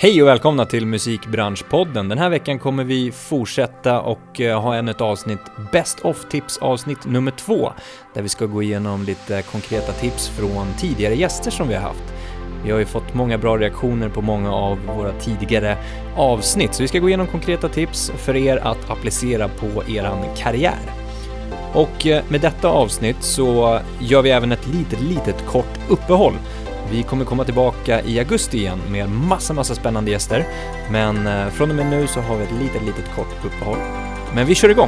Hej och välkomna till Musikbranschpodden. Den här veckan kommer vi fortsätta och ha ännu ett avsnitt, Best of Tips avsnitt nummer 2, där vi ska gå igenom lite konkreta tips från tidigare gäster som vi har haft. Vi har ju fått många bra reaktioner på många av våra tidigare avsnitt, så vi ska gå igenom konkreta tips för er att applicera på eran karriär. Och med detta avsnitt så gör vi även ett litet kort uppehåll. Vi kommer komma tillbaka i augusti igen med massa spännande gäster. Men från och med nu så har vi ett litet kort uppehåll. Men vi kör igång!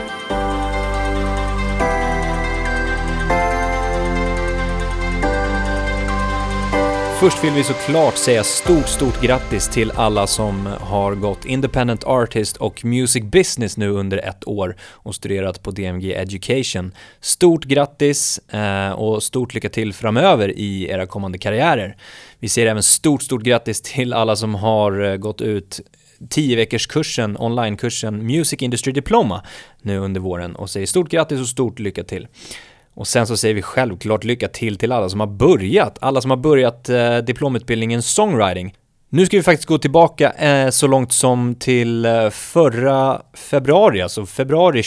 Först vill vi såklart säga stort grattis till alla som har gått Independent Artist och Music Business nu under ett år och studerat på DMG Education. Stort grattis och stort lycka till framöver i era kommande karriärer. Vi säger även stort grattis till alla som har gått ut 10-veckorskursen, onlinekursen Music Industry Diploma nu under våren och säger stort grattis och stort lycka till. Och sen så säger vi självklart lycka till alla som har börjat diplomutbildningen songwriting. Nu ska vi faktiskt gå tillbaka så långt som till förra februari, alltså februari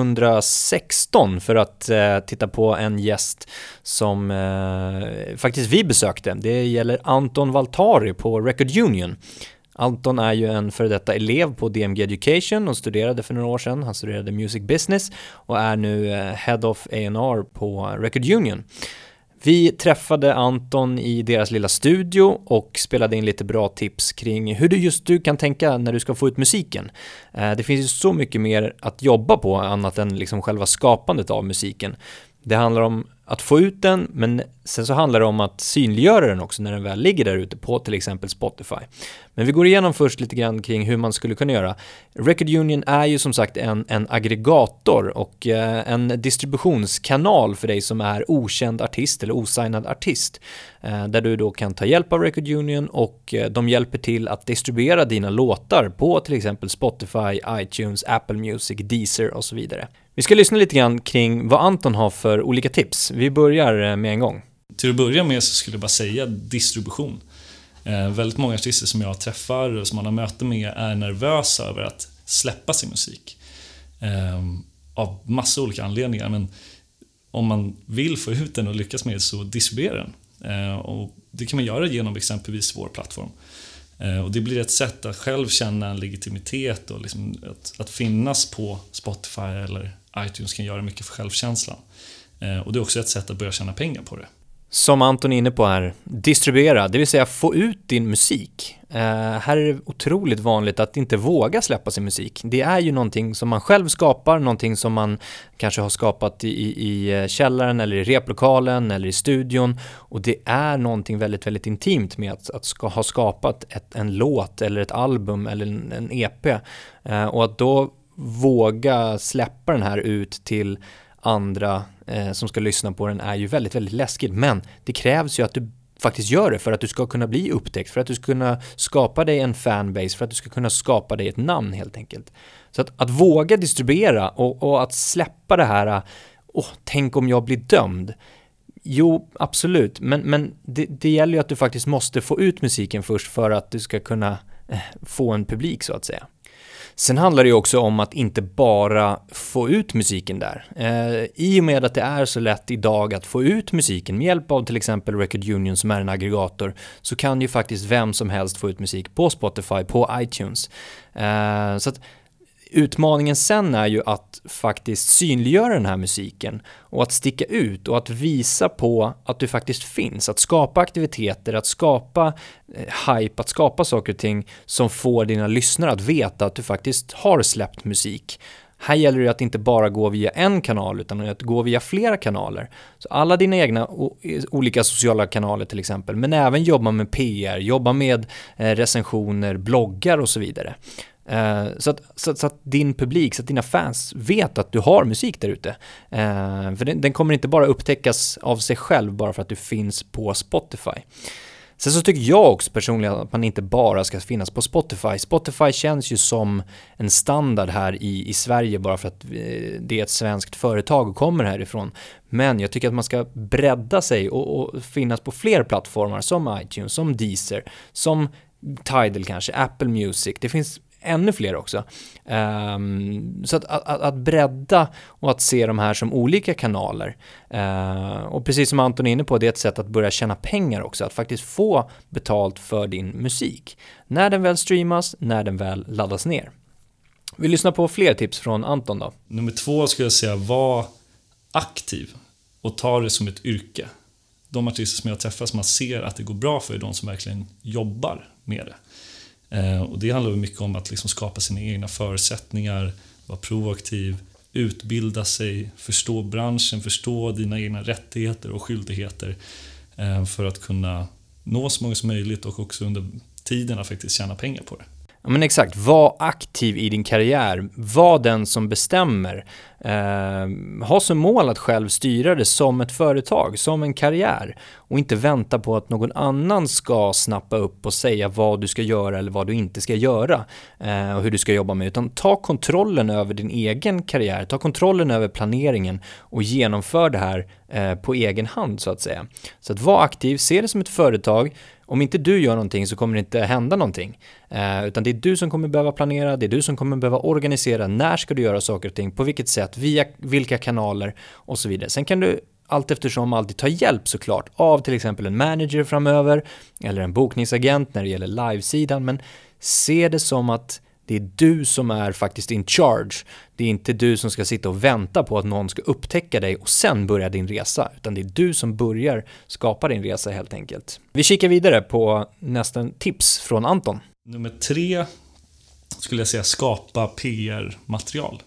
2016, för att titta på en gäst som faktiskt vi besökte. Det gäller Anton Valtari på Record Union. Anton är ju en före detta elev på DMG Education och studerade för några år sedan. Han studerade Music Business och är nu Head of A&R på Record Union. Vi träffade Anton i deras lilla studio och spelade in lite bra tips kring hur du kan tänka när du ska få ut musiken. Det finns ju så mycket mer att jobba på annat än liksom själva skapandet av musiken. Det handlar om att få ut den, men sen så handlar det om att synliggöra den också när den väl ligger där ute på till exempel Spotify. Men vi går igenom först lite grann kring hur man skulle kunna göra. Record Union är ju som sagt en aggregator och en distributionskanal för dig som är okänd artist eller osignad artist. Där du då kan ta hjälp av Record Union och de hjälper till att distribuera dina låtar på till exempel Spotify, iTunes, Apple Music, Deezer och så vidare. Vi ska lyssna lite grann kring vad Anton har för olika tips. Vi börjar med en gång. Till att börja med så skulle jag bara säga distribution. Väldigt många artister som jag träffar och som man har möte med är nervösa över att släppa sin musik. Av massa olika anledningar, men om man vill få ut den och lyckas med det så distribuera den. Och det kan man göra genom exempelvis vår plattform. Och det blir ett sätt att själv känna en legitimitet och liksom att finnas på Spotify eller iTunes kan göra mycket för självkänslan. Och det är också ett sätt att börja tjäna pengar på det. Som Anton är inne på här, distribuera, det vill säga få ut din musik. Här är det otroligt vanligt att inte våga släppa sin musik. Det är ju någonting som man själv skapar, någonting som man kanske har skapat i källaren eller i replokalen eller i studion. Och det är någonting väldigt intimt med att ha skapat en låt eller ett album eller en EP. Och att då våga släppa den här ut till andra som ska lyssna på den är ju väldigt läskigt, men det krävs ju att du faktiskt gör det för att du ska kunna bli upptäckt, för att du ska kunna skapa dig en fanbase, för att du ska kunna skapa dig ett namn helt enkelt. Så att våga distribuera och att släppa det här, tänk om jag blir dömd. Jo, absolut, men det gäller ju att du faktiskt måste få ut musiken först för att du ska kunna få en publik så att säga. Sen handlar det ju också om att inte bara få ut musiken där. I och med att det är så lätt idag att få ut musiken med hjälp av till exempel Record Union som är en aggregator, så kan ju faktiskt vem som helst få ut musik på Spotify, på iTunes. Så att utmaningen sen är ju att faktiskt synliggöra den här musiken och att sticka ut och att visa på att du faktiskt finns, att skapa aktiviteter, att skapa hype, att skapa saker och ting som får dina lyssnare att veta att du faktiskt har släppt musik. Här gäller det att inte bara gå via en kanal utan att gå via flera kanaler. Så alla dina egna olika sociala kanaler till exempel, men även jobba med PR, jobba med recensioner, bloggar och så vidare. Så att din publik, så att dina fans vet att du har musik där ute. För den kommer inte bara upptäckas av sig själv bara för att du finns på Spotify. Sen så tycker jag också personligen att man inte bara ska finnas på Spotify. Spotify känns ju som en standard här i Sverige bara för att det är ett svenskt företag och kommer härifrån. Men jag tycker att man ska bredda sig och finnas på fler plattformar som iTunes, som Deezer, som Tidal kanske, Apple Music, det finns ännu fler också. Så att bredda och att se de här som olika kanaler. Och precis som Anton är inne på, det är ett sätt att börja tjäna pengar också, att faktiskt få betalt för din musik. När den väl streamas, när den väl laddas ner. Vi lyssnar på fler tips från Anton då. Nummer 2 skulle jag säga, var aktiv och ta det som ett yrke. De artister som jag träffar som man ser att det går bra för är de som verkligen jobbar med det. Och det handlar mycket om att liksom skapa sina egna förutsättningar, vara proaktiv, utbilda sig, förstå branschen, förstå dina egna rättigheter och skyldigheter för att kunna nå så många som möjligt och också under tiden att faktiskt tjäna pengar på det. Ja, men exakt, var aktiv i din karriär, var den som bestämmer, ha som mål att själv styra det som ett företag, som en karriär och inte vänta på att någon annan ska snappa upp och säga vad du ska göra eller vad du inte ska göra och hur du ska jobba med, utan ta kontrollen över din egen karriär, ta kontrollen över planeringen och genomför det här på egen hand så att säga. Så att vara aktiv, se det som ett företag. Om inte du gör någonting så kommer det inte hända någonting. Utan det är du som kommer behöva planera, det är du som kommer behöva organisera. När ska du göra saker och ting, på vilket sätt, via vilka kanaler och så vidare. Sen kan du allt eftersom alltid ta hjälp såklart av till exempel en manager framöver eller en bokningsagent när det gäller livesidan. Men se det som att det är du som är faktiskt in charge. Det är inte du som ska sitta och vänta på att någon ska upptäcka dig och sen börja din resa. Utan det är du som börjar skapa din resa helt enkelt. Vi kikar vidare på nästa tips från Anton. Nummer 3 skulle jag säga, skapa PR-material.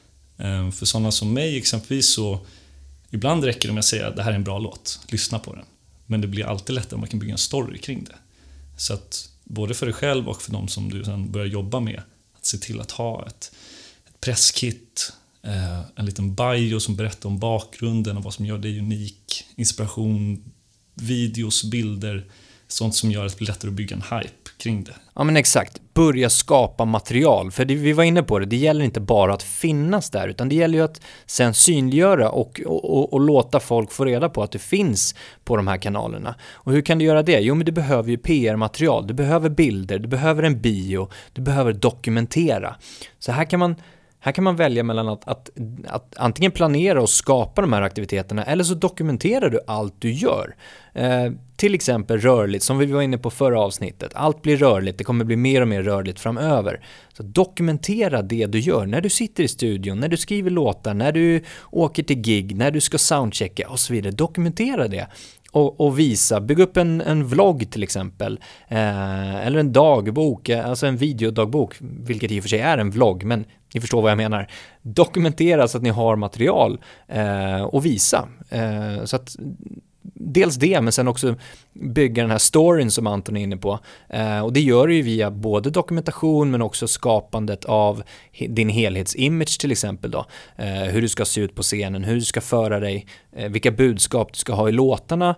För sådana som mig exempelvis så ibland räcker det med att säga att det här är en bra låt, lyssna på den. Men det blir alltid lättare om man kan bygga en story kring det. Så att både för dig själv och för de som du sen börjar jobba med, att se till att ha ett presskit, en liten bio som berättar om bakgrunden och vad som gör dig unik, inspiration, videos, bilder, sånt som gör att det blir lättare att bygga en hype kring det. Ja men exakt, börja skapa material. För vi var inne på det, det gäller inte bara att finnas där, utan det gäller ju att sen synliggöra och låta folk få reda på att det finns på de här kanalerna. Och hur kan du göra det? Jo men du behöver ju PR-material, du behöver bilder, du behöver en bio, du behöver dokumentera. Så här kan man välja mellan att antingen planera och skapa de här aktiviteterna eller så dokumenterar du allt du gör. Till exempel rörligt, som vi var inne på förra avsnittet. Allt blir rörligt, det kommer bli mer och mer rörligt framöver. Så dokumentera det du gör när du sitter i studion, när du skriver låtar, när du åker till gig, när du ska soundchecka och så vidare. Dokumentera det. Och visa, bygg upp en vlogg till exempel, eller en dagbok, alltså en videodagbok, vilket i och för sig är en vlogg, men ni förstår vad jag menar. Dokumentera så att ni har material och visa. Så att dels det, men sen också bygga den här storyn som Anton är inne på. Och det gör du ju via både dokumentation men också skapandet av din helhetsimage till exempel då. Hur du ska se ut på scenen, hur du ska föra dig, vilka budskap du ska ha i låtarna,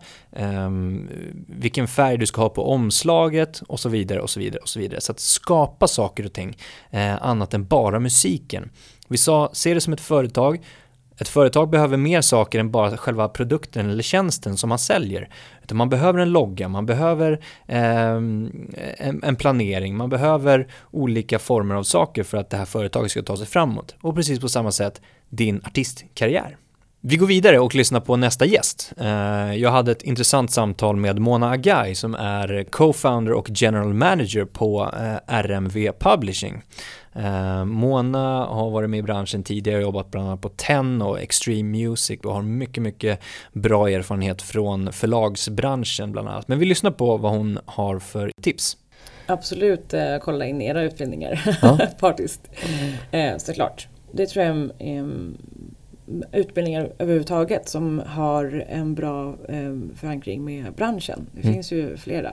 vilken färg du ska ha på omslaget och så vidare och så vidare och så vidare. Så att skapa saker och ting annat än bara musiken. Vi sa, se det som ett företag. Ett företag behöver mer saker än bara själva produkten eller tjänsten som man säljer. Utan man behöver en logga, man behöver en planering, man behöver olika former av saker för att det här företaget ska ta sig framåt. Och precis på samma sätt din artistkarriär. Vi går vidare och lyssnar på nästa gäst. Jag hade ett intressant samtal med Mona Agay som är co-founder och general manager på RMV Publishing. Mona har varit med i branschen tidigare, jobbat bland annat på Ten och Extreme Music och har mycket bra erfarenhet från förlagsbranschen bland annat. Men vi lyssnar på vad hon har för tips. Absolut, kolla in era utbildningar på artist. Såklart. Det tror jag är utbildningar överhuvudtaget som har en bra förankring med branschen. Det finns ju flera.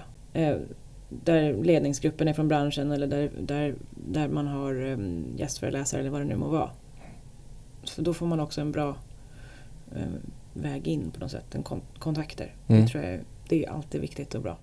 Där ledningsgruppen är från branschen eller där man har gästföreläsare eller vad det nu må vara. Så då får man också en bra väg in på något sätt, kontakter. Det tror jag det är alltid viktigt och bra.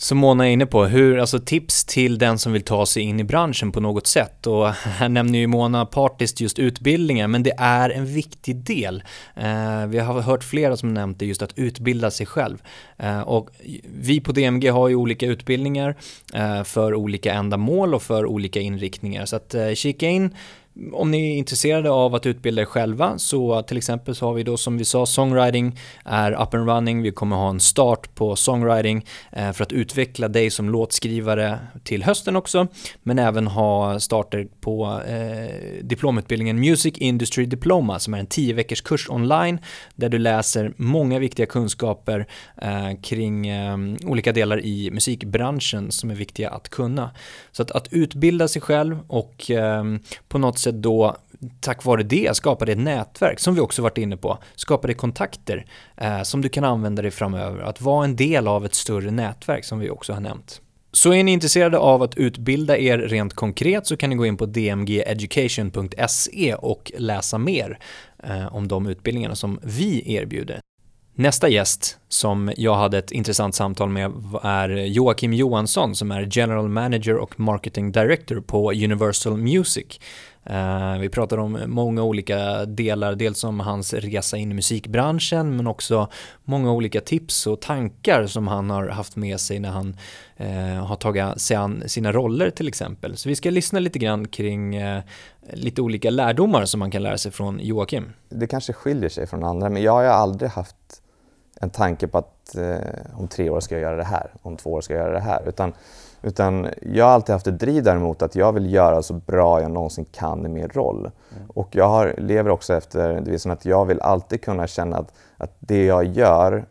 Som Mona är inne på, alltså tips till den som vill ta sig in i branschen på något sätt. Och här nämner ju Mona partiskt just utbildningar, men det är en viktig del. Vi har hört flera som nämnt det, just att utbilda sig själv. Och vi på DMG har ju olika utbildningar för olika ändamål och för olika inriktningar. Så att kika in om ni är intresserade av att utbilda er själva. Så till exempel så har vi då, som vi sa, songwriting är up and running. Vi kommer ha en start på songwriting för att utveckla dig som låtskrivare till hösten också. Men även ha starter på diplomutbildningen Music Industry Diploma, som är en 10 veckors kurs online där du läser många viktiga kunskaper kring olika delar i musikbranschen som är viktiga att kunna. Så att utbilda sig själv och på något sätt då, tack vare det, skapar det ett nätverk som vi också varit inne på. Skapar det kontakter som du kan använda dig framöver. Att vara en del av ett större nätverk som vi också har nämnt. Så är ni intresserade av att utbilda er rent konkret så kan ni gå in på dmgeducation.se och läsa mer om de utbildningarna som vi erbjuder. Nästa gäst som jag hade ett intressant samtal med är Joakim Johansson, som är General Manager och Marketing Director på Universal Music. Vi pratar om många olika delar, dels om hans resa in i musikbranschen, men också många olika tips och tankar som han har haft med sig när han har tagit sig an sina roller till exempel. Så vi ska lyssna lite grann kring lite olika lärdomar som man kan lära sig från Joakim. Det kanske skiljer sig från andra, men jag har aldrig haft en tanke på att om 3 år ska jag göra det här, om 2 år ska jag göra det här. Utan jag har alltid haft ett driv däremot att jag vill göra så bra jag någonsin kan i min roll. Och jag lever också efter devisen att jag vill alltid kunna känna att det jag gör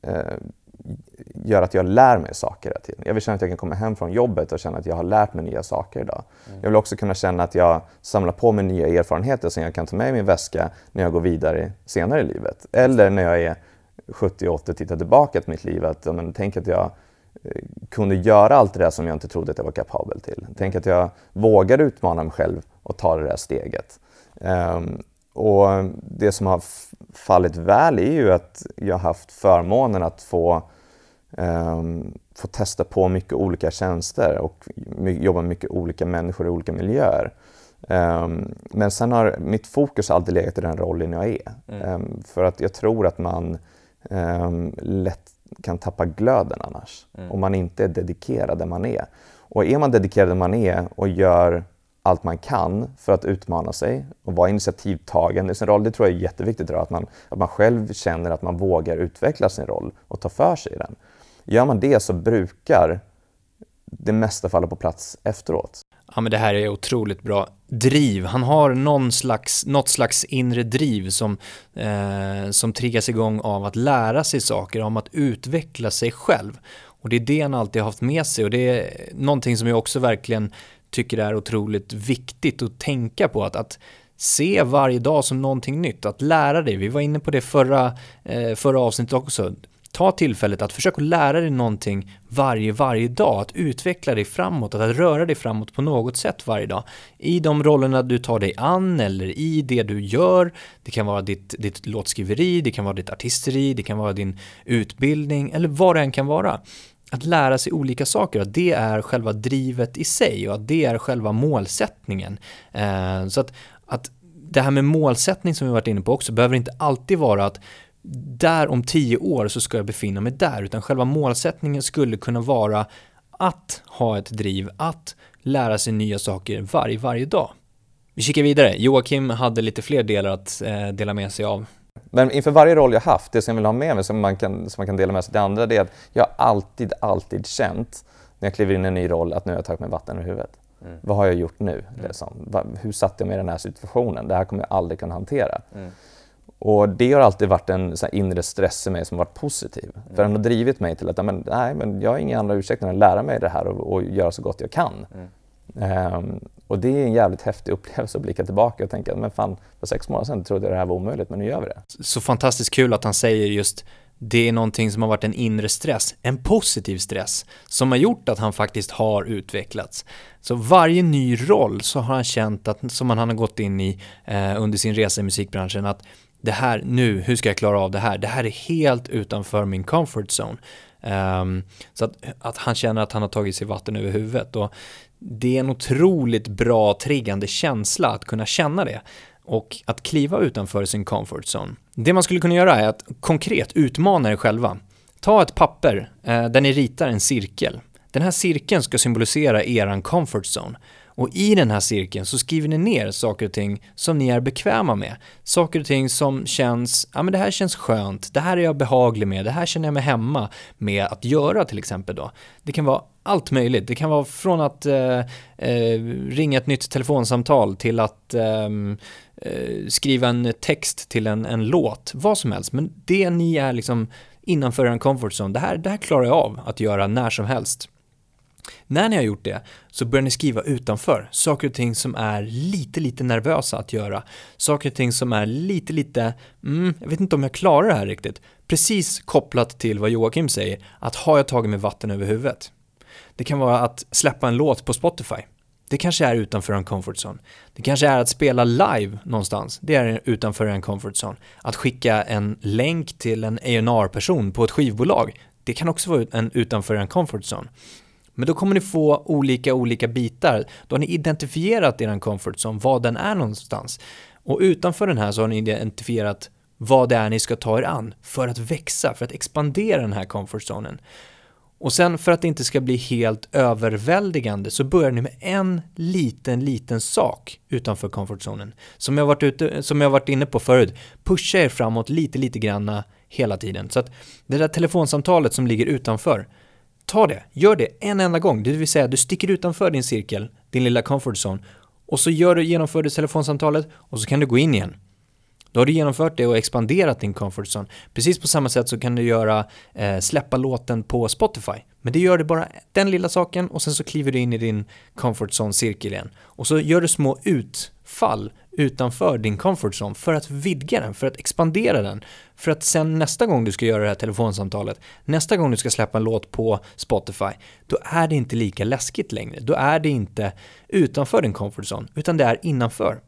att jag lär mig saker hela tiden. Jag vill känna att jag kan komma hem från jobbet och känna att jag har lärt mig nya saker idag. Jag vill också kunna känna att jag samlar på mig nya erfarenheter som jag kan ta med i min väska när jag går vidare senare i livet. Eller när jag är 70-80 och tittar tillbaka på mitt liv. Tänk att jag kunde göra allt det där som jag inte trodde att jag var kapabel till. Tänk att jag vågar utmana mig själv och ta det där steget. Och det som har fallit väl är ju att jag har haft förmånen att få testa på mycket olika tjänster och jobba med mycket olika människor i olika miljöer. Men sen har mitt fokus alltid legat i den rollen jag är. För att jag tror att man lätt kan tappa glöden annars. Om man inte är dedikerad där man är. Och är man dedikerad där man är och gör allt man kan för att utmana sig och vara initiativtagen i sin roll, det tror jag är jätteviktigt idag, att man själv känner att man vågar utveckla sin roll och ta för sig i den. Gör man det så brukar det mesta falla på plats efteråt. Ja, men det här är otroligt bra driv. Han har något slags inre driv som triggas igång av att lära sig saker, om att utveckla sig själv. Och det är det han alltid har haft med sig, och det är någonting som jag också verkligen tycker är otroligt viktigt att tänka på, att se varje dag som någonting nytt, att lära dig. Vi var inne på det förra avsnittet också. Ta tillfället att försöka lära dig någonting varje dag, att utveckla dig framåt, att röra dig framåt på något sätt varje dag. I de rollerna du tar dig an eller i det du gör. Det kan vara ditt låtskriveri, det kan vara ditt artisteri, det kan vara din utbildning eller vad det än kan vara. Att lära sig olika saker, att det är själva drivet i sig och att det är själva målsättningen. Så att det här med målsättning som vi varit inne på också behöver inte alltid vara att där om 10 år så ska jag befinna mig där, utan själva målsättningen skulle kunna vara att ha ett driv, att lära sig nya saker varje dag. Vi kikar vidare. Joakim hade lite fler delar att dela med sig av. Men inför varje roll jag haft, det som jag vill ha med mig som man kan dela med sig till andra, det är att jag alltid känt när jag kliver in i en ny roll att nu har jag tagit mig vatten över huvudet. Vad har jag gjort nu? Hur satt jag mig i den här situationen? Det här kommer jag aldrig kunna hantera. Och det har alltid varit en så här inre stress i mig som varit positiv. För den har drivit mig till att men jag har inga andra ursäkter än att lära mig det här och göra så gott jag kan. Och det är en jävligt häftig upplevelse att blicka tillbaka och tänka men fan, för 6 månader sedan trodde jag det här var omöjligt, men nu gör vi det. Så fantastiskt kul att han säger just det är någonting som har varit en inre stress, en positiv stress som har gjort att han faktiskt har utvecklats. Så varje ny roll så har han känt att, som han har gått in i under sin resa i musikbranschen, att det här nu, hur ska jag klara av det här? Det här är helt utanför min comfort zone. Så att han känner att han har tagit sig vatten över huvudet. Och det är en otroligt bra triggande känsla att kunna känna det. Och att kliva utanför sin comfort zone. Det man skulle kunna göra är att konkret utmana er själva. Ta ett papper där ni ritar en cirkel. Den här cirkeln ska symbolisera eran comfort zone. Och i den här cirkeln så skriver ni ner saker och ting som ni är bekväma med. Saker och ting som känns, ja men det här känns skönt, det här är jag behaglig med, det här känner jag mig hemma med att göra till exempel då. Det kan vara allt möjligt. Det kan vara från att ringa ett nytt telefonsamtal till att skriva en text till en låt, vad som helst. Men det ni är liksom innanför en comfort zone, det här klarar jag av att göra när som helst. När ni har gjort det så börjar ni skriva utanför saker och ting som är lite nervösa att göra. Saker och ting som är lite, jag vet inte om jag klarar det här riktigt. Precis kopplat till vad Joakim säger, att har jag tagit mig vatten över huvudet. Det kan vara att släppa en låt på Spotify. Det kanske är utanför en comfort zone. Det kanske är att spela live någonstans. Det är utanför en comfort zone. Att skicka en länk till en A&R-person på ett skivbolag. Det kan också vara utanför en comfort zone. Men då kommer ni få olika bitar. Då har ni identifierat er comfort zone, vad den är någonstans. Och utanför den här så har ni identifierat vad det är ni ska ta er an för att växa, för att expandera den här comfort zonen. Och sen för att det inte ska bli helt överväldigande så börjar ni med en liten sak utanför comfort zonen. Som jag varit inne på förut, pusha er framåt lite granna hela tiden. Så att det där telefonsamtalet som ligger utanför, ta det, gör det en enda gång. Det vill säga du sticker utanför din cirkel, din lilla comfort zone, och så genomför du telefonsamtalet och så kan du gå in igen. Då har du genomfört det och expanderat din comfort zone. Precis på samma sätt så kan du göra släppa låten på Spotify. Men det gör du bara den lilla saken och sen så kliver du in i din comfort zone-cirkel igen. Och så gör du små utfall utanför din comfort zone för att vidga den, för att expandera den. För att sen nästa gång du ska göra det här telefonsamtalet, nästa gång du ska släppa en låt på Spotify, då är det inte lika läskigt längre. Då är det inte utanför din comfort zone, utan det är innanför.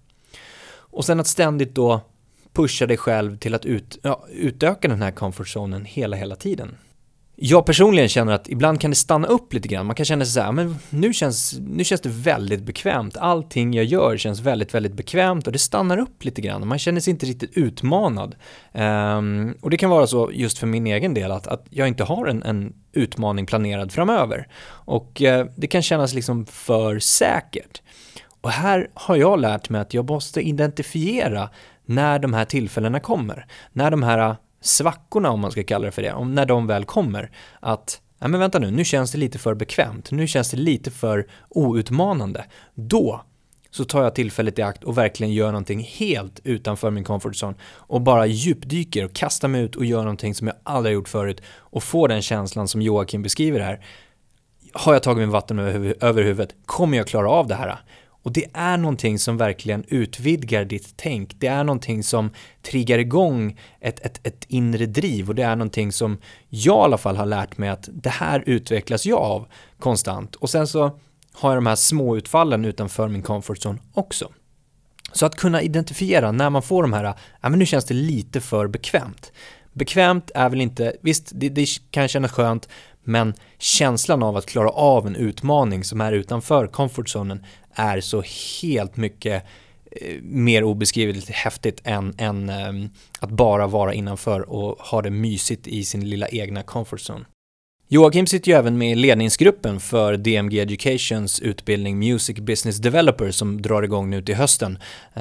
Och sen att ständigt då pusha dig själv till att utöka den här comfort zonen hela tiden. Jag personligen känner att ibland kan det stanna upp lite grann. Man kan känna sig så här, men nu känns det väldigt bekvämt. Allting jag gör känns väldigt bekvämt och det stannar upp lite grann. Man känner sig inte riktigt utmanad. Och det kan vara så just för min egen del att jag inte har en utmaning planerad framöver. Och det kan kännas liksom för säkert. Och här har jag lärt mig att jag måste identifiera när de här tillfällena kommer. När de här svackorna, om man ska kalla det för det, när de väl kommer, att men vänta nu känns det lite för bekvämt, nu känns det lite för outmanande. Då så tar jag tillfället i akt och verkligen gör någonting helt utanför min comfort zone och bara djupdyker och kastar mig ut och gör någonting som jag aldrig gjort förut och får den känslan som Joakim beskriver här. Har jag tagit min vatten över huvudet? Kommer jag klara av det här? Och det är någonting som verkligen utvidgar ditt tänk. Det är någonting som triggar igång ett inre driv. Och det är någonting som jag i alla fall har lärt mig att det här utvecklas jag av konstant. Och sen så har jag de här små utfallen utanför min comfort zone också. Så att kunna identifiera när man får de här, men nu känns det lite för bekvämt. Bekvämt är väl inte, visst det kan kännas skönt, men känslan av att klara av en utmaning som är utanför comfortzonen är så helt mycket mer obeskrivligt häftigt än att bara vara innanför och ha det mysigt i sin lilla egna comfortzone. Joakim sitter ju även med i ledningsgruppen för DMG Educations utbildning Music Business Developer som drar igång nu till hösten.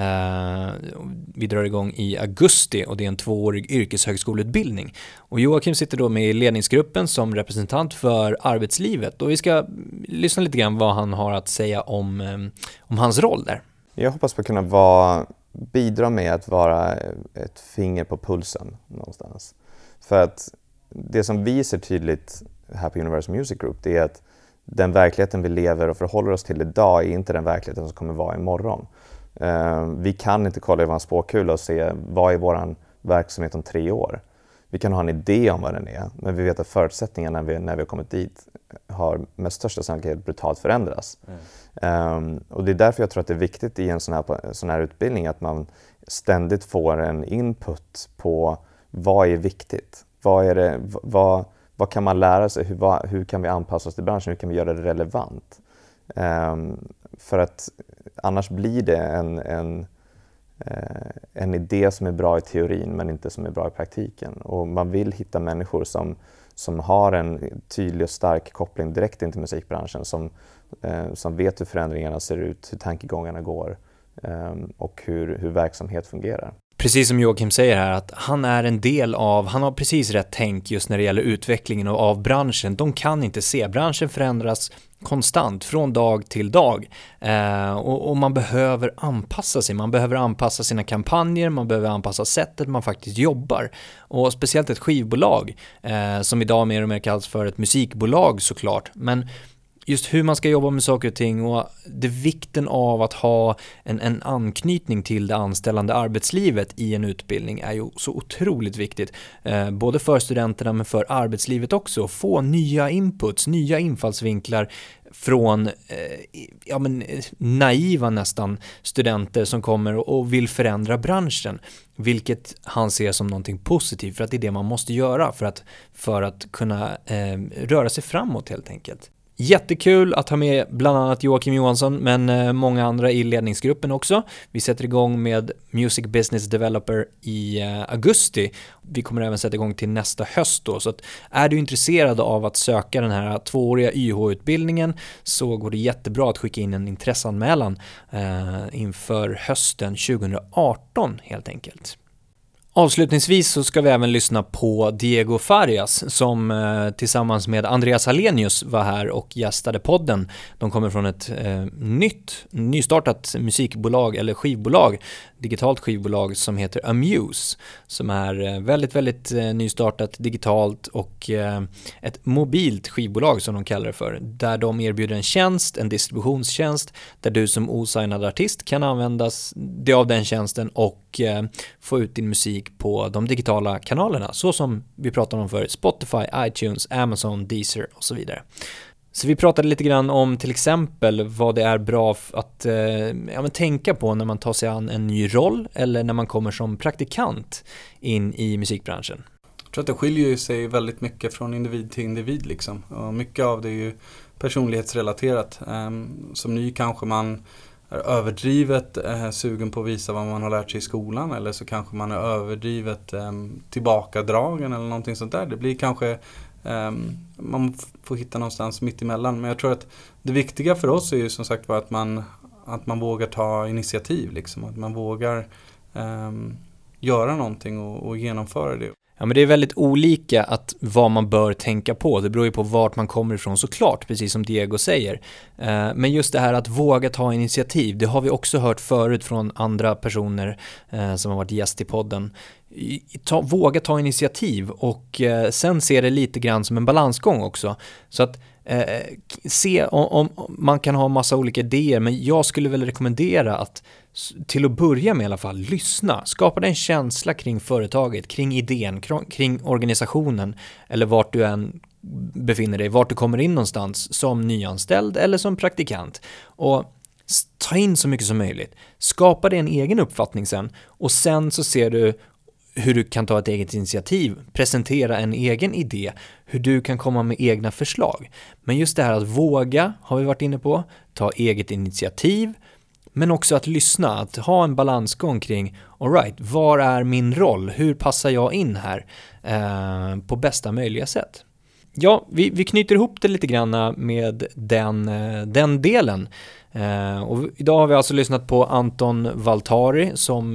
Vi drar igång i augusti och det är en 2-årig yrkeshögskoleutbildning. Och Joakim sitter då med i ledningsgruppen som representant för arbetslivet och vi ska lyssna lite grann vad han har att säga om hans roll där. Jag hoppas på att kunna bidra med att vara ett finger på pulsen någonstans. För att det som vi ser tydligt här på Universal Music Group, det är att den verkligheten vi lever och förhåller oss till idag är inte den verkligheten som kommer vara imorgon. Vi kan inte kolla i vår spåkula och se vad är vår verksamhet om 3 år. Vi kan ha en idé om vad den är, men vi vet att förutsättningarna när vi har kommit dit har med största sannolikhet brutalt förändras. Och det är därför jag tror att det är viktigt i en sån här utbildning att man ständigt får en input på vad är viktigt. vad kan man lära sig? Hur kan vi anpassa oss till branschen? Hur kan vi göra det relevant? För att annars blir det en idé som är bra i teorin men inte som är bra i praktiken. Och man vill hitta människor som har en tydlig och stark koppling direkt in till musikbranschen, som vet hur förändringarna ser ut, hur tankegångarna går och hur verksamhet fungerar. Precis som Joakim säger här, att han har precis rätt tänk just när det gäller utvecklingen av branschen. De kan inte se, branschen förändras konstant från dag till dag och man behöver anpassa sig, man behöver anpassa sina kampanjer, man behöver anpassa sättet man faktiskt jobbar, och speciellt ett skivbolag som idag mer och mer kallas för ett musikbolag såklart, men just hur man ska jobba med saker och ting och det vikten av att ha en anknytning till det anställande arbetslivet i en utbildning är ju så otroligt viktigt. Både för studenterna men för arbetslivet också. Få nya inputs, nya infallsvinklar från naiva nästan studenter som kommer och vill förändra branschen. Vilket han ser som någonting positivt, för att det är det man måste göra för att kunna röra sig framåt helt enkelt. Jättekul att ha med bland annat Joakim Johansson, men många andra i ledningsgruppen också. Vi sätter igång med Music Business Developer i augusti. Vi kommer även sätta igång till nästa höst då. Så att är du intresserad av att söka den här 2-åriga YH-utbildningen så går det jättebra att skicka in en intresseanmälan inför hösten 2018 helt enkelt. Avslutningsvis så ska vi även lyssna på Diego Farias som tillsammans med Andreas Hallenius var här och gästade podden. De kommer från ett nystartat musikbolag eller skivbolag, digitalt skivbolag som heter Amuse, som är väldigt, väldigt nystartat digitalt och ett mobilt skivbolag som de kallar det för, där de erbjuder en tjänst, en distributionstjänst där du som osignad artist kan använda det av den tjänsten och få ut din musik på de digitala kanalerna, så som vi pratade om för Spotify, iTunes, Amazon, Deezer och så vidare. Så vi pratade lite grann om till exempel vad det är bra att tänka på när man tar sig an en ny roll eller när man kommer som praktikant in i musikbranschen. Jag tror att det skiljer sig väldigt mycket från individ till individ liksom. Och mycket av det är ju personlighetsrelaterat. Som ny kanske man är överdrivet sugen på att visa vad man har lärt sig i skolan, eller så kanske man är överdrivet tillbakadragen eller någonting sånt där. Det blir kanske man får hitta någonstans mitt emellan, men jag tror att det viktiga för oss är ju som sagt att man vågar ta initiativ liksom, att man vågar göra någonting och genomföra det. Ja, men det är väldigt olika vad man bör tänka på. Det beror ju på vart man kommer ifrån såklart, precis som Diego säger. Men just det här att våga ta initiativ, det har vi också hört förut från andra personer som har varit gäst i podden. Våga ta initiativ och sen se det lite grann som en balansgång också. Så att se om man kan ha massa olika idéer, men jag skulle väl rekommendera att till att börja med i alla fall lyssna. Skapa en känsla kring företaget, kring idén, kring organisationen eller vart du än befinner dig, vart du kommer in någonstans som nyanställd eller som praktikant. Och ta in så mycket som möjligt. Skapa dig en egen uppfattning sen och sen så ser du hur du kan ta ett eget initiativ, presentera en egen idé, hur du kan komma med egna förslag. Men just det här att våga har vi varit inne på, ta eget initiativ, men också att lyssna, att ha en balansgång kring all right, var är min roll? Hur passar jag in här på bästa möjliga sätt? Ja, vi knyter ihop det lite grann med den delen. Och idag har vi alltså lyssnat på Anton Valtari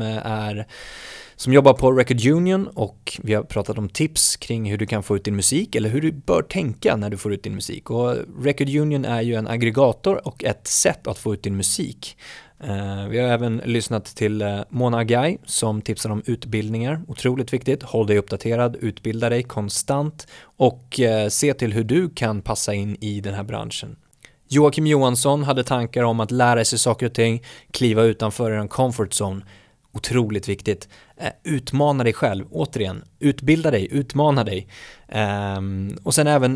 som jobbar på Record Union, och vi har pratat om tips kring hur du kan få ut din musik eller hur du bör tänka när du får ut din musik. Och Record Union är ju en aggregator och ett sätt att få ut din musik. Vi har även lyssnat till Mona Agai som tipsar om utbildningar. Otroligt viktigt. Håll dig uppdaterad, utbilda dig konstant och se till hur du kan passa in i den här branschen. Joakim Johansson hade tankar om att lära sig saker och ting, kliva utanför en comfort zone. Otroligt viktigt. Utmana dig själv, återigen. Utbilda dig, utmana dig. Och sen även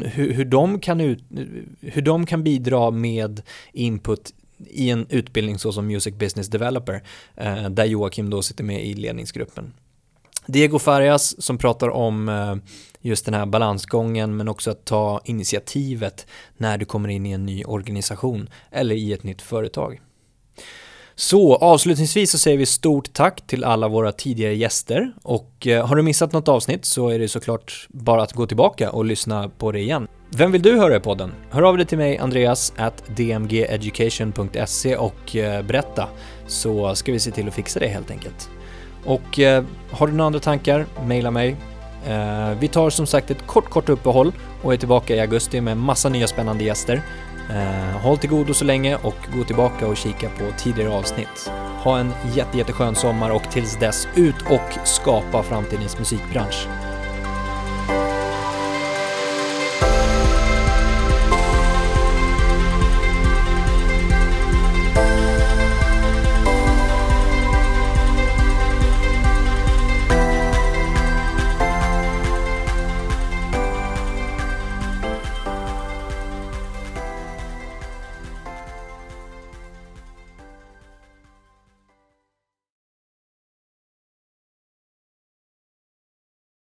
hur de kan bidra med input i en utbildning så som Music Business Developer, där Joakim då sitter med i ledningsgruppen. Diego Farias som pratar om just den här balansgången, men också att ta initiativet när du kommer in i en ny organisation eller i ett nytt företag. Så avslutningsvis så säger vi stort tack till alla våra tidigare gäster, och har du missat något avsnitt så är det såklart bara att gå tillbaka och lyssna på det igen. Vem vill du höra i podden? Hör av dig till mig, andreas@dmgeducation.se, och berätta, så ska vi se till att fixa det helt enkelt. Och har du några andra tankar, mejla mig. Vi tar som sagt ett kort uppehåll och är tillbaka i augusti med massa nya spännande gäster. Håll till godo så länge och gå tillbaka och kika på tidigare avsnitt. Ha en jätteskön sommar, och tills dess ut och skapa framtidens musikbransch.